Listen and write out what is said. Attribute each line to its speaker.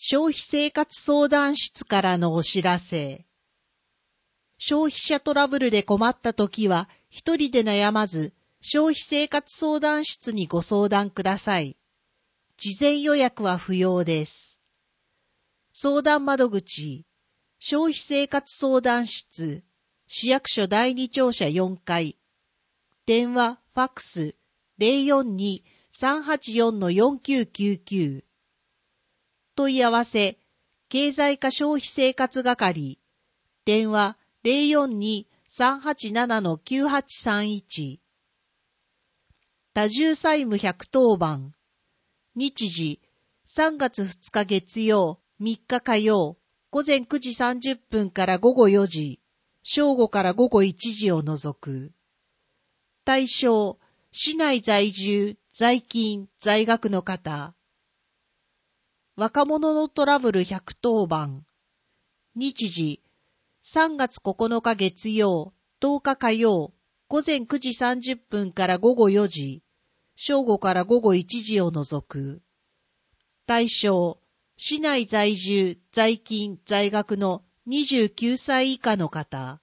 Speaker 1: 消費生活相談室からのお知らせ。消費者トラブルで困ったときは、一人で悩まず、消費生活相談室にご相談ください。事前予約は不要です。相談窓口、消費生活相談室、市役所第2庁舎4階。電話、ファックス、042-384-4999。問い合わせ、経済課消費生活係。電話、042-387-9831。多重債務110番。日時、3月2日月曜、3日火曜、午前9時30分から午後4時、正午から午後1時を除く。対象、市内在住、在勤、在学の方。若者のトラブル110番。日時、3月9日月曜、10日火曜、午前9時30分から午後4時、正午から午後1時を除く。対象、市内在住、在勤、在学の29歳以下の方。